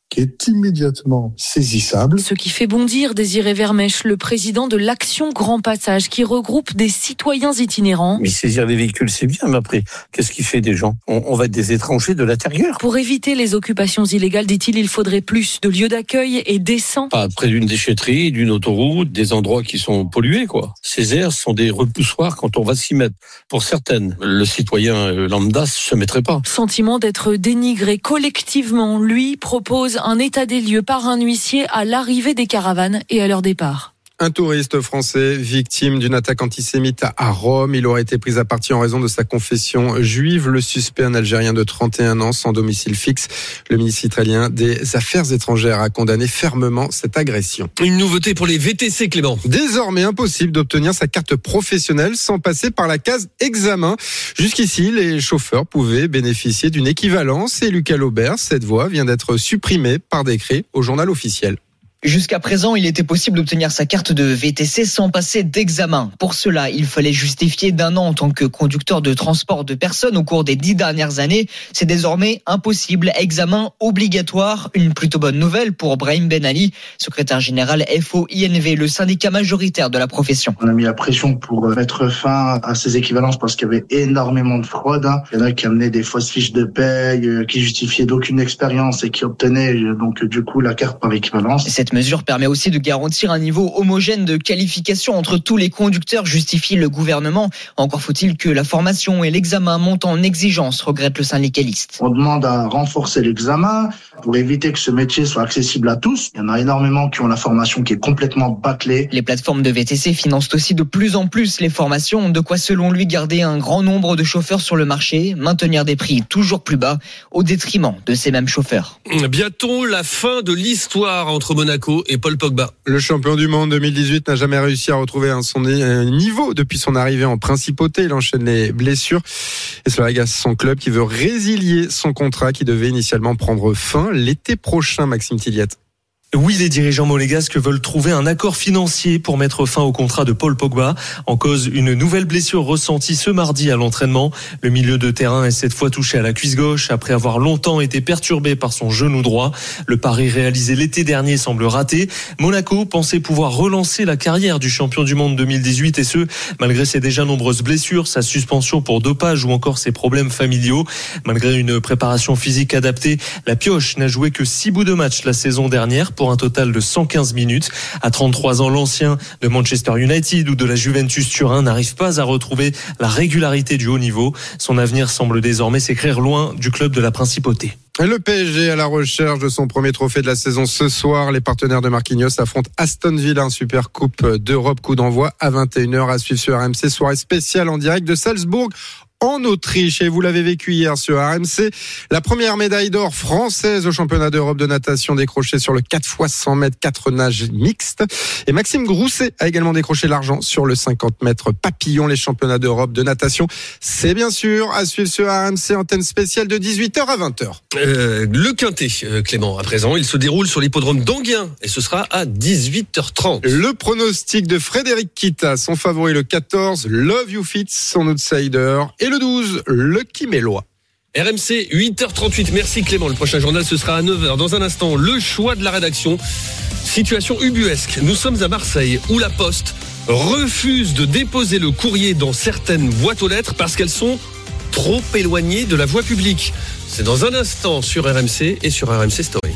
qui est immédiatement saisissable. Ce qui fait bondir Désiré Vermèche, le président de l'Action Grand Passage, qui regroupe des citoyens itinérants. Mais saisir des véhicules, c'est bien, mais après, qu'est-ce qu'il fait des gens ? on, on va être des étrangers de l'intérieur. Pour éviter les occupations illégales, dit-il, il faudrait plus de lieux d'accueil et décents. Pas près d'une déchetterie, d'une autoroute, des endroits qui sont pollués, quoi. Ces aires sont des repoussoirs quand on va s'y mettre. Pour certaines, le citoyen lambda se mettrait pas. Sentiment d'être dénigré collectivement, lui propose un état des lieux par un huissier à l'arrivée des caravanes et à leur départ. Un touriste français victime d'une attaque antisémite à Rome. Il aurait été pris à partie en raison de sa confession juive. Le suspect, un Algérien de trente et un ans, sans domicile fixe. Le ministre israélien des Affaires étrangères a condamné fermement cette agression. Une nouveauté pour les V T C, Clément. Désormais impossible d'obtenir sa carte professionnelle sans passer par la case examen. Jusqu'ici, les chauffeurs pouvaient bénéficier d'une équivalence et Lucas Laubert, cette voie vient d'être supprimée par décret au journal officiel. Jusqu'à présent, il était possible d'obtenir sa carte de V T C sans passer d'examen. Pour cela, il fallait justifier d'un an en tant que conducteur de transport de personnes au cours des dix dernières années. C'est désormais impossible. Examen obligatoire. Une plutôt bonne nouvelle pour Brahim Ben Ali, secrétaire général F O I N V, le syndicat majoritaire de la profession. On a mis la pression pour mettre fin à ces équivalences parce qu'il y avait énormément de fraude. Il y en a qui amenaient des fausses fiches de paye, qui justifiaient d'aucune expérience et qui obtenaient donc du coup la carte par équivalence. Cette mesure permet aussi de garantir un niveau homogène de qualification entre tous les conducteurs, justifie le gouvernement. Encore faut-il que la formation et l'examen montent en exigence, regrette le syndicaliste. On demande à renforcer l'examen pour éviter que ce métier soit accessible à tous. Il y en a énormément qui ont la formation qui est complètement bâclée. Les plateformes de V T C financent aussi de plus en plus les formations, de quoi selon lui garder un grand nombre de chauffeurs sur le marché, maintenir des prix toujours plus bas au détriment de ces mêmes chauffeurs. Bientôt la fin de l'histoire entre Monaco et Paul Pogba. Le champion du monde deux mille dix-huit n'a jamais réussi à retrouver son niveau depuis son arrivée en principauté. Il enchaîne les blessures et cela agace son club qui veut résilier son contrat qui devait initialement prendre fin l'été prochain, Maxime Tilliette. Oui, les dirigeants monégasques veulent trouver un accord financier pour mettre fin au contrat de Paul Pogba. En cause, une nouvelle blessure ressentie ce mardi à l'entraînement. Le milieu de terrain est cette fois touché à la cuisse gauche après avoir longtemps été perturbé par son genou droit. Le pari réalisé l'été dernier semble raté. Monaco pensait pouvoir relancer la carrière du champion du monde deux mille dix-huit et ce, malgré ses déjà nombreuses blessures, sa suspension pour dopage ou encore ses problèmes familiaux. Malgré une préparation physique adaptée, la pioche n'a joué que six bouts de match la saison dernière pour un total de cent quinze minutes. À trente-trois ans, l'ancien de Manchester United ou de la Juventus Turin n'arrive pas à retrouver la régularité du haut niveau. Son avenir semble désormais s'écrire loin du club de la principauté. Le P S G à la recherche de son premier trophée de la saison ce soir. Les partenaires de Marquinhos affrontent Aston Villa en Super Coupe d'Europe. Coup d'envoi à vingt et une heures à suivre sur R M C. Soirée spéciale en direct de Salzbourg en Autriche. Et vous l'avez vécu hier sur R M C. La première médaille d'or française au championnat d'Europe de natation décrochée sur le quatre fois cent mètres, quatre nages mixtes. Et Maxime Grousset a également décroché l'argent sur le cinquante mètres papillon. Les championnats d'Europe de natation, c'est bien sûr à suivre sur R M C, antenne spéciale de dix-huit heures à vingt heures. Euh, le Quintet, euh, Clément, à présent, il se déroule sur l'hippodrome d'Enghien et ce sera à dix-huit heures trente. Le pronostic de Frédéric Kita, son favori le quatorze, Love You Fit, son outsider, et le douze, Lucky Mélois. R M C, huit heures trente-huit. Merci Clément. Le prochain journal, ce sera à neuf heures. Dans un instant, le choix de la rédaction. Situation ubuesque. Nous sommes à Marseille où la Poste refuse de déposer le courrier dans certaines boîtes aux lettres parce qu'elles sont trop éloignées de la voie publique. C'est dans un instant sur R M C et sur R M C Story.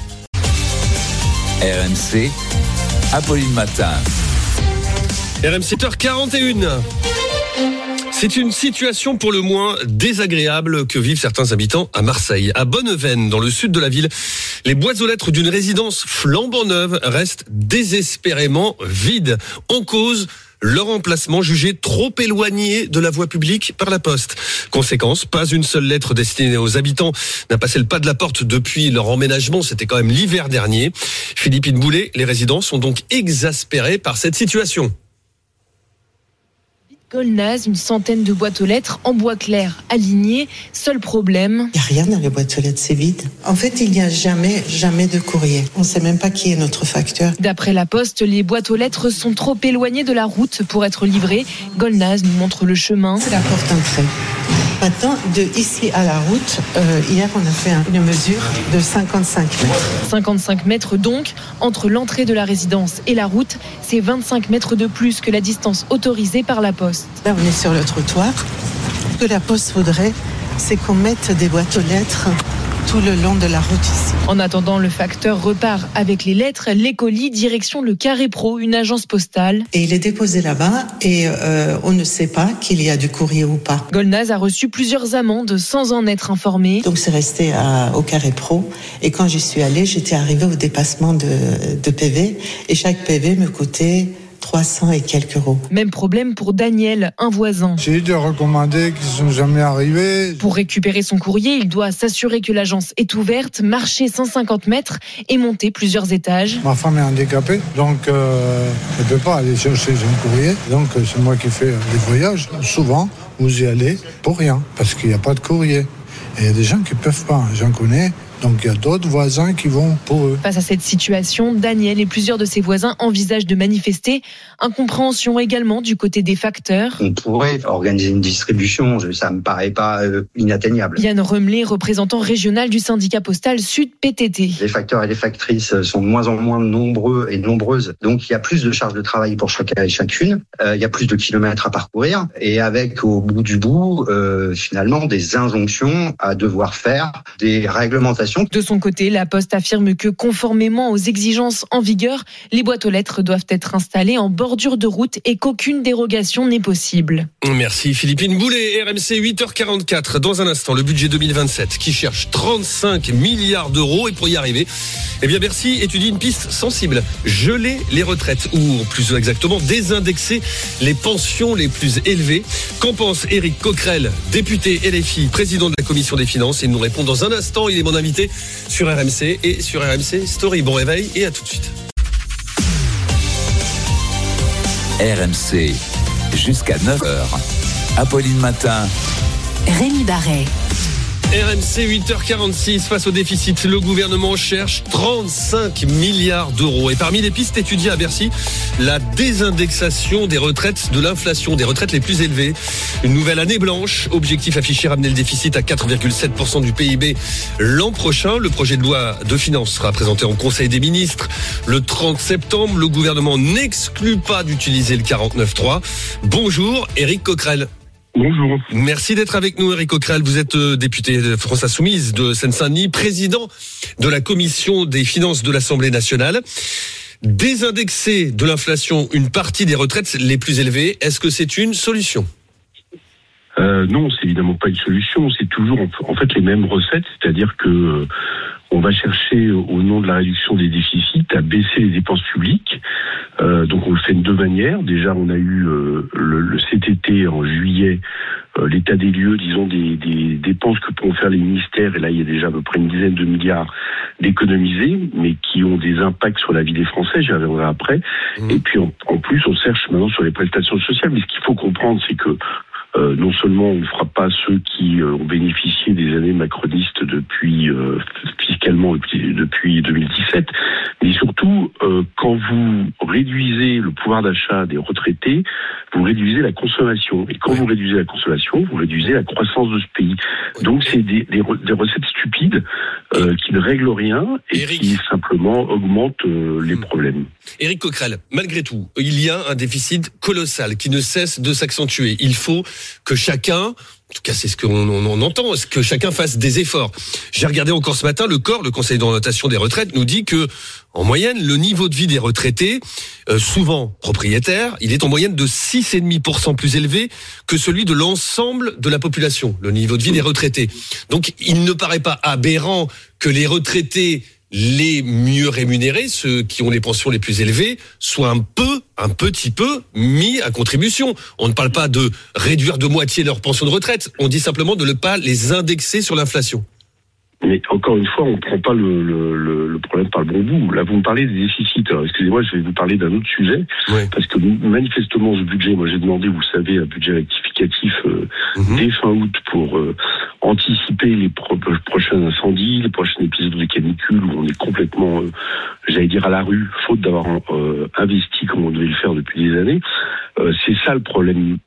R M C, Apolline Matin. R M C sept heures quarante et une. C'est une situation pour le moins désagréable que vivent certains habitants à Marseille. À Bonneveine, dans le sud de la ville, les boîtes aux lettres d'une résidence flambant neuve restent désespérément vides. En cause, leur emplacement jugé trop éloigné de la voie publique par la Poste. Conséquence, pas une seule lettre destinée aux habitants n'a passé le pas de la porte depuis leur emménagement. C'était quand même l'hiver dernier. Philippine Boulet, les résidents sont donc exaspérés par cette situation. Golnaz, une centaine de boîtes aux lettres en bois clair, alignées. Seul problème... Il n'y a rien dans les boîtes aux lettres, c'est vide. En fait, il n'y a jamais, jamais de courrier. On ne sait même pas qui est notre facteur. D'après la Poste, les boîtes aux lettres sont trop éloignées de la route pour être livrées. Golnaz nous montre le chemin. C'est la porte d'entrée. Maintenant, de ici à la route, euh, hier on a fait une mesure de cinquante-cinq mètres. cinquante-cinq mètres donc, entre l'entrée de la résidence et la route, c'est vingt-cinq mètres de plus que la distance autorisée par la Poste. Là on est sur le trottoir. Ce que la Poste voudrait, c'est qu'on mette des boîtes aux lettres tout le long de la route ici. En attendant, le facteur repart avec les lettres, les colis, direction le Carré Pro, une agence postale. Et il est déposé là-bas et euh, on ne sait pas qu'il y a du courrier ou pas. Golnaz a reçu plusieurs amendes sans en être informé. Donc c'est resté à, au Carré Pro et quand j'y suis allée, j'étais arrivée au dépassement de, de P V et chaque P V me coûtait trois cents et quelques euros. Même problème pour Daniel, un voisin. J'ai eu des recommandés qui ne sont jamais arrivés. Pour récupérer son courrier, il doit s'assurer que l'agence est ouverte, marcher cent cinquante mètres et monter plusieurs étages. Ma femme est handicapée, donc euh, elle ne peut pas aller chercher son courrier. Donc c'est moi qui fais les voyages. Souvent, vous y allez pour rien, parce qu'il n'y a pas de courrier. Et il y a des gens qui ne peuvent pas, j'en connais. Donc il y a d'autres voisins qui vont pour eux. Face à cette situation, Daniel et plusieurs de ses voisins envisagent de manifester. Incompréhension également du côté des facteurs. On pourrait organiser une distribution, ça me paraît pas euh, inatteignable. Yann Remelé, représentant régional du syndicat postal Sud P T T. Les facteurs et les factrices sont de moins en moins nombreux et nombreuses, donc il y a plus de charges de travail pour chacun et chacune. Euh, il y a plus de kilomètres à parcourir et avec au bout du bout, euh, finalement, des injonctions à devoir faire, des réglementations. De son côté, la Poste affirme que conformément aux exigences en vigueur, les boîtes aux lettres doivent être installées en bordure de route et qu'aucune dérogation n'est possible. Merci Philippine Boulet, R M C huit heures quarante-quatre. Dans un instant, le budget deux mille vingt-sept qui cherche trente-cinq milliards d'euros et pour y arriver, eh bien Bercy étudie une piste sensible. Geler les retraites ou plus exactement désindexer les pensions les plus élevées. Qu'en pense Éric Coquerel, député L F I, président de la commission des finances? Il nous répond dans un instant. Il est mon invité sur R M C et sur R M C Story. Bon réveil et à tout de suite. R M C jusqu'à neuf heures. Apolline Matin. Rémi Barret. R M C huit heures quarante-six, face au déficit, le gouvernement cherche trente-cinq milliards d'euros. Et parmi les pistes étudiées à Bercy, la désindexation des retraites de l'inflation, des retraites les plus élevées. Une nouvelle année blanche, objectif affiché, ramener le déficit à quatre virgule sept pour cent du P I B l'an prochain. Le projet de loi de finances sera présenté en Conseil des ministres le trente septembre. Le gouvernement n'exclut pas d'utiliser le quarante-neuf trois. Bonjour, Éric Coquerel. Bonjour. Merci d'être avec nous, Éric Coquerel. Vous êtes député de France Insoumise de Seine-Saint-Denis, président de la commission des finances de l'Assemblée nationale. Désindexer de l'inflation une partie des retraites les plus élevées, est-ce que c'est une solution ? euh, Non, c'est évidemment pas une solution. C'est toujours en fait les mêmes recettes, c'est-à-dire que euh, on va chercher au nom de la réduction des déficits à baisser les dépenses publiques. Euh, donc on le fait de deux manières. Déjà, on a eu euh, le, le C T T en juillet, euh, l'état des lieux, disons, des, des dépenses que pourront faire les ministères. Et là, il y a déjà à peu près une dizaine de milliards d'économisés, mais qui ont des impacts sur la vie des Français. J'y reviendrai après. Mmh. Et puis en, en plus, on cherche maintenant sur les prestations sociales. Mais ce qu'il faut comprendre, c'est que Euh, non seulement on ne fera pas ceux qui euh, ont bénéficié des années macronistes depuis euh, fiscalement depuis, depuis deux mille dix-sept, mais surtout euh, quand vous réduisez le pouvoir d'achat des retraités, vous réduisez la consommation. Et quand vous réduisez la consommation, vous réduisez la croissance de ce pays. Donc c'est des, des, des recettes stupides euh, qui ne règlent rien et Éric, qui simplement augmentent euh, les problèmes. Éric Coquerel, malgré tout, il y a un déficit colossal qui ne cesse de s'accentuer. Il faut que chacun, en tout cas c'est ce qu'on on, on entend, que chacun fasse des efforts. J'ai regardé encore ce matin, le C O R, le Conseil d'orientation des retraites, nous dit que en moyenne, le niveau de vie des retraités, euh, souvent propriétaires, il est en moyenne de six virgule cinq pour cent plus élevé que celui de l'ensemble de la population, le niveau de vie des retraités. Donc il ne paraît pas aberrant que les retraités les mieux rémunérés, ceux qui ont les pensions les plus élevées, soient un peu, un petit peu mis à contribution. On ne parle pas de réduire de moitié leur pension de retraite, on dit simplement de ne pas les indexer sur l'inflation. Mais encore une fois, on ne prend pas le, le, le problème par le bon bout. Là, vous me parlez des déficits. Alors, excusez-moi, je vais vous parler d'un autre sujet. Oui. Parce que manifestement, ce budget, moi j'ai demandé, vous le savez, un budget rectificatif euh, mm-hmm. dès fin août pour euh, anticiper les pro- prochains incendies, les prochains épisodes de canicule où on est complètement, euh, j'allais dire, à la rue, faute d'avoir euh, investi comme on devait le faire depuis des années. Euh, c'est ça le problème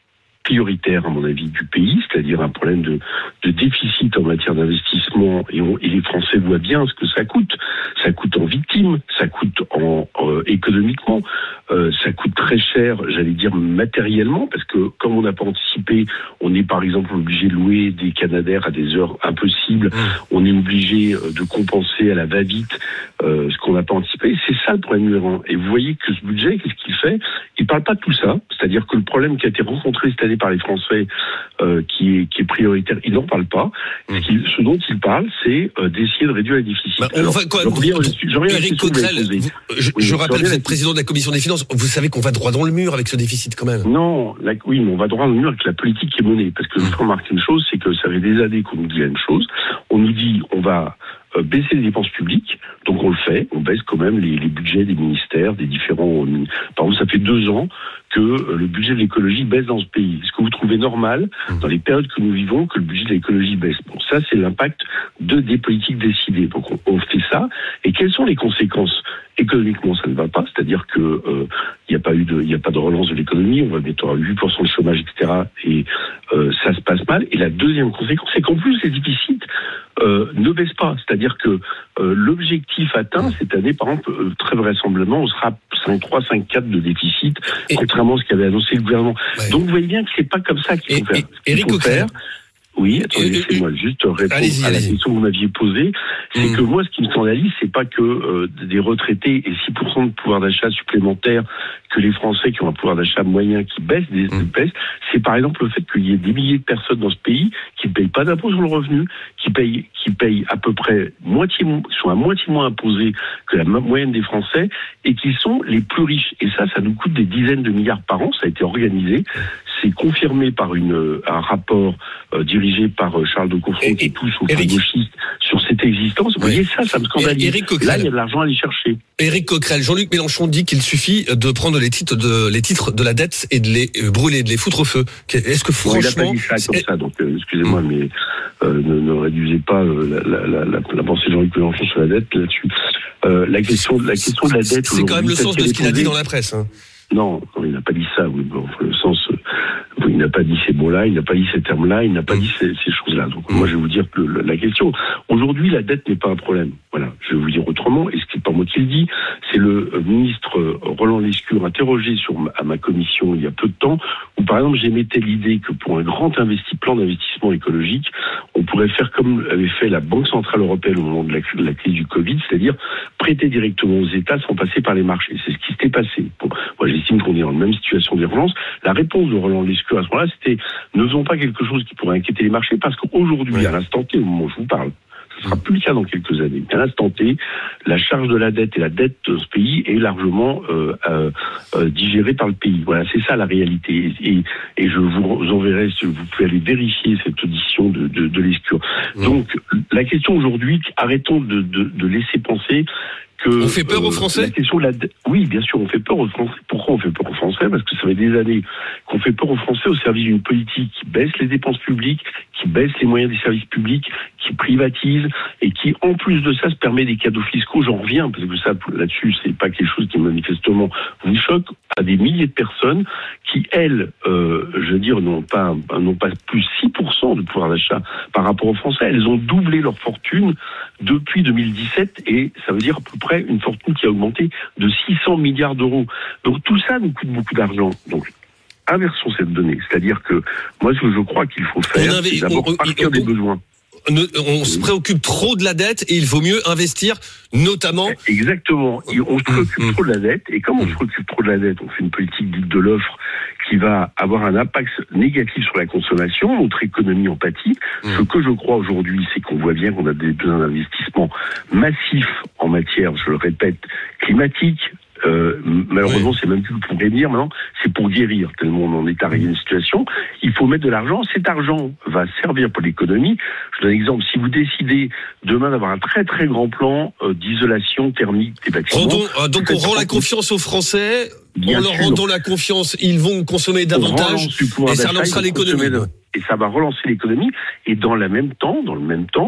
prioritaire, à mon avis, du pays, c'est-à-dire un problème de, de déficit en matière d'investissement, et, on, et les Français voient bien ce que ça coûte. Ça coûte en victimes, ça coûte en euh, économiquement, euh, ça coûte très cher, j'allais dire matériellement, parce que comme on n'a pas anticipé, on est par exemple obligé de louer des Canadair à des heures impossibles, mmh. on est obligé de compenser à la va-vite euh, ce qu'on n'a pas anticipé. C'est ça le problème numéro un. Et vous voyez que ce budget, qu'est-ce qu'il fait? Il parle pas de tout ça, c'est-à-dire que le problème qui a été rencontré cette année par les Français, euh, qui est qui est prioritaire, il n'en parle pas. Mmh. Ce, qu'il, ce dont il parle, c'est euh, d'essayer de réduire les déficits. Bah, on va quoi, vous, Éric Coquerel, je, oui, je rappelle que vous êtes président de la Commission des Finances. Vous savez qu'on va droit dans le mur avec ce déficit quand même. Non, la, oui, mais on va droit dans le mur avec la politique qui est menée. Parce que il faut remarquer une chose, c'est que ça fait des années qu'on nous dit la même chose. On nous dit on va euh, baisser les dépenses publiques, donc on le fait. On baisse quand même les, les budgets des ministères, des différents. Euh, par exemple, ça fait deux ans que euh, le budget de l'écologie baisse dans ce pays. Est-ce que vous trouvez normal, dans les périodes que nous vivons, que le budget de l'écologie baisse? Bon, ça, c'est l'impact de des politiques décidées. Donc, on, on fait ça. Et quelles sont les conséquences? Économiquement, ça ne va pas. C'est-à-dire que euh, il n'y a pas eu de, il n'y a pas de relance de l'économie. On va mettre à huit pour cent de chômage, et cetera. Et euh, ça se passe mal. Et la deuxième conséquence, c'est qu'en plus, les déficits euh, ne baissent pas. C'est-à-dire que euh, l'objectif atteint cette année, par exemple, euh, très vraisemblablement, on sera cinq virgule trois, cinq virgule quatre de déficit, et contrairement à ce qu'avait annoncé le gouvernement. Ouais. Donc, vous voyez bien que c'est pas comme ça qu'il faut et, faire. Et, Éric Coquerel. Oui, attendez, laissez-moi juste répondre allez-y, à la allez-y. question que vous m'aviez posée. C'est mmh. que moi, ce qui me scandalise, c'est pas que euh, des retraités et six pour cent de pouvoir d'achat supplémentaire, que les Français qui ont un pouvoir d'achat moyen qui baisse, des mmh. baissent. C'est par exemple le fait qu'il y ait des milliers de personnes dans ce pays qui ne payent pas d'impôt sur le revenu, qui payent, qui payent à peu près moitié, sont à moitié moins imposés que la moyenne des Français et qui sont les plus riches. Et ça, ça nous coûte des dizaines de milliards par an. Ça a été organisé. C'est confirmé par une, un rapport euh, dirigé par euh, Charles de Courson qui pousse aux gauchistes sur cette existence. Vous oui. voyez ça, ça me scandalise. Là, il y a de l'argent à aller chercher. Éric Coquerel, Jean-Luc Mélenchon dit qu'il suffit de prendre les titres de, les titres de la dette et de les brûler, de les foutre au feu. Est-ce que franchement... Non, il n'a pas dit ça comme ça, donc euh, excusez-moi, mais euh, ne, ne réduisez pas euh, la, la, la, la pensée de Jean-Luc Mélenchon sur la dette là-dessus. Euh, la, question, la question de la dette... C'est quand même le sens de ce qu'il a dit dans la presse. Hein. Non, non, il n'a pas dit ça. Oui, bon, le sens, euh, il n'a pas dit ces mots-là, il n'a pas dit ces termes-là, il n'a pas mmh. dit ces, ces choses-là. Donc mmh. moi, je vais vous dire que le, la question, aujourd'hui, la dette n'est pas un problème. Voilà, je vais vous dire autrement. Et ce qui n'est pas moi qui le dis, c'est le ministre Roland Lescure interrogé sur ma, à ma commission il y a peu de temps, où par exemple j'émettais l'idée que pour un grand investi, plan d'investissement écologique, on pourrait faire comme avait fait la Banque Centrale Européenne au moment de la, de la crise du Covid, c'est-à-dire prêter directement aux États sans passer par les marchés. C'est ce qui s'était passé. Bon, moi, j'estime qu'on est dans la même situation d'urgence. La réponse de Roland Lescure à ce moment-là, c'était ne faisons pas quelque chose qui pourrait inquiéter les marchés, parce qu'aujourd'hui, oui. à l'instant T, au moment où je vous parle, ce sera plus le cas dans quelques années. À l'instant T, la charge de la dette et la dette de ce pays est largement euh, euh, euh, digérée par le pays. Voilà, c'est ça la réalité. Et, et je vous enverrai, si vous pouvez aller vérifier cette audition de, de, de Lescure. Mmh. Donc, la question aujourd'hui, arrêtons de, de, de laisser penser que... On fait peur euh, aux Français ? La question de la dette, oui, bien sûr, on fait peur aux Français. Pourquoi on fait peur aux Français ? Parce que ça fait des années qu'on fait peur aux Français au service d'une politique qui baisse les dépenses publiques, qui baisse les moyens des services publics, qui privatise et qui, en plus de ça, se permet des cadeaux fiscaux. J'en reviens, parce que ça, là-dessus, c'est pas quelque chose qui manifestement vous choque, à des milliers de personnes qui, elles, euh, je veux dire, n'ont pas, n'ont pas plus six pour cent de pouvoir d'achat par rapport aux Français. Elles ont doublé leur fortune depuis deux mille dix-sept et ça veut dire à peu près une fortune qui a augmenté de six cents milliards d'euros. Donc tout ça nous coûte beaucoup d'argent. Donc, inversons cette donnée. C'est-à-dire que moi, ce que je crois qu'il faut faire, avait, c'est d'abord on, partir on, des besoins. On, on se préoccupe trop de la dette et il vaut mieux investir, notamment... Exactement. On se préoccupe mmh. trop de la dette et comme on se préoccupe trop de la dette, on fait une politique dite de l'offre qui va avoir un impact négatif sur la consommation, notre économie en pâtit. Mmh. Ce que je crois aujourd'hui, c'est qu'on voit bien qu'on a des besoins d'investissement massifs en matière, je le répète, climatique. Euh, malheureusement, oui. c'est même plus pour prévenir maintenant, c'est pour guérir, tellement on en est arrivé à une situation. Il faut mettre de l'argent. Cet argent va servir pour l'économie. Je donne un exemple. Si vous décidez demain d'avoir un très très grand plan euh, d'isolation thermique des bâtiments... Rendons, euh, donc on rend la confiance aux Français, Bien en leur sûr. rendant la confiance, ils vont consommer davantage et ça relancera l'économie. Et ça va relancer l'économie. Et dans le même temps, dans le même temps,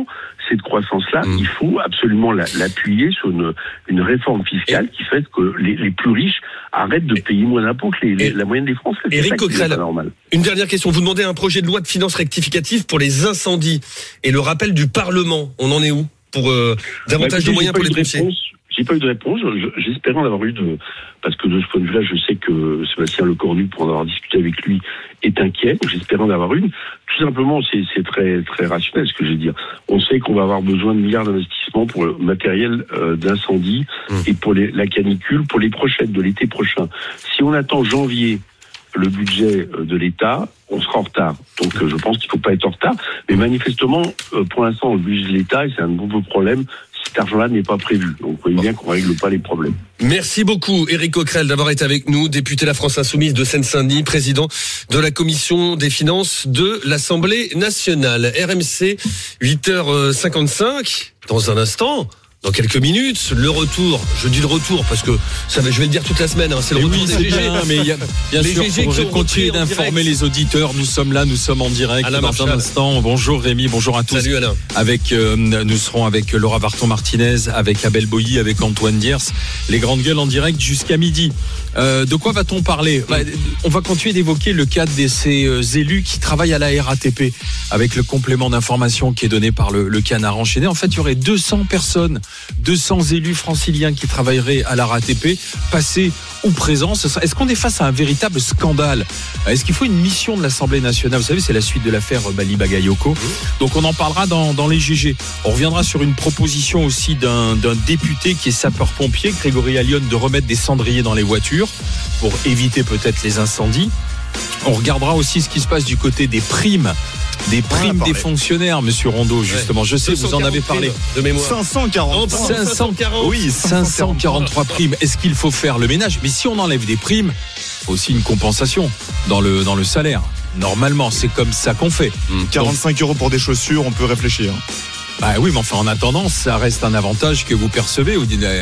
cette croissance-là, mmh. il faut absolument la, l'appuyer sur une, une réforme fiscale et qui fait que les, les plus riches arrêtent de payer moins d'impôts que les, les, la moyenne des Français. C'est Éric Coquerel, une dernière question. Vous demandez un projet de loi de finances rectificative pour les incendies et le rappel du Parlement. On en est où pour euh, davantage bah, de moyens pour les pompiers? J'ai pas eu de réponse. J'espérais en avoir eu de, parce que de ce point de vue-là, je sais que Sébastien Lecornu, pour en avoir discuté avec lui, est inquiet. Donc j'espérais en avoir une. Tout simplement, c'est, c'est très, très rationnel ce que je veux dire. On sait qu'on va avoir besoin de milliards d'investissements pour le matériel euh, d'incendie mmh. et pour les, la canicule pour les prochaines de l'été prochain. Si on attend janvier le budget de l'État, on sera en retard. Donc je pense qu'il ne faut pas être en retard. Mais manifestement, pour l'instant, le budget de l'État, et c'est un nouveau problème, cet argent-là n'est pas prévu. Donc vous voyez bien qu'on ne règle pas les problèmes. Merci beaucoup Éric Coquerel d'avoir été avec nous, député La France Insoumise de Seine-Saint-Denis, président de la Commission des Finances de l'Assemblée nationale. R M C, huit heures cinquante-cinq, dans un instant... Dans quelques minutes, le retour, je dis le retour parce que ça, je vais le dire toute la semaine, hein, c'est le mais retour oui, des G G. Bien, mais il y a, bien les sûr, G G pour continuer d'informer les auditeurs, nous sommes là, nous sommes en direct Alain dans Marchal. Un instant. Bonjour Rémi, bonjour à tous. Salut Alain. Avec, euh, nous serons avec Laura Varton-Martinez, avec Abel Boilly, avec Antoine Diers, les grandes gueules en direct jusqu'à midi. Euh, de quoi va-t-on parler? Bah, on va continuer d'évoquer le cas de ces euh, élus qui travaillent à la R A T P avec le complément d'information qui est donné par le, le Canard enchaîné. En fait, il y aurait deux cents personnes, deux cents élus franciliens qui travailleraient à la R A T P, passés ou présents. Est-ce qu'on est face à un véritable scandale? Est-ce qu'il faut une mission de l'Assemblée nationale? Vous savez, c'est la suite de l'affaire Bali Bagayoko. Donc on en parlera dans, dans les G G. On reviendra sur une proposition aussi d'un, d'un député qui est sapeur-pompier, Grégory Allione, de remettre des cendriers dans les voitures pour éviter peut-être les incendies. On regardera aussi ce qui se passe du côté des primes. Des primes des fonctionnaires, monsieur Rondeau, justement. Ouais. Je sais, vous en avez parlé. De mémoire. cinq cent quarante. cinq cent quarante. Oui, cinq cent quarante-trois primes. Est-ce qu'il faut faire le ménage? Mais si on enlève des primes, il faut aussi une compensation dans le, dans le salaire. Normalement, c'est comme ça qu'on fait. Mmh. quarante-cinq euros pour des chaussures, on peut réfléchir. Bah oui, mais enfin, en attendant, ça reste un avantage que vous percevez.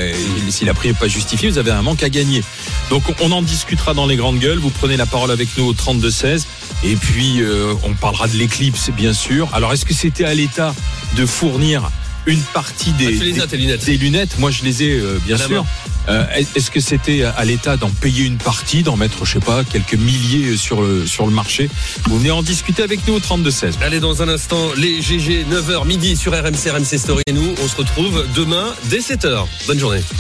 Si la prime n'est pas justifiée, vous avez un manque à gagner. Donc, on en discutera dans les grandes gueules. Vous prenez la parole avec nous au trente-deux seize. Et puis, euh, on parlera de l'éclipse, bien sûr. Alors, est-ce que c'était à l'État de fournir une partie des, ah, les as, des, lunettes. des lunettes? Moi, je les ai, euh, bien à sûr. Euh, est-ce que c'était à l'État d'en payer une partie, d'en mettre, je sais pas, quelques milliers sur le, sur le marché? Vous venez en discuter avec nous au trente-deux seize. Allez, dans un instant, les G G, neuf heures midi sur R M C, R M C Story. Et nous, on se retrouve demain dès sept heures. Bonne journée.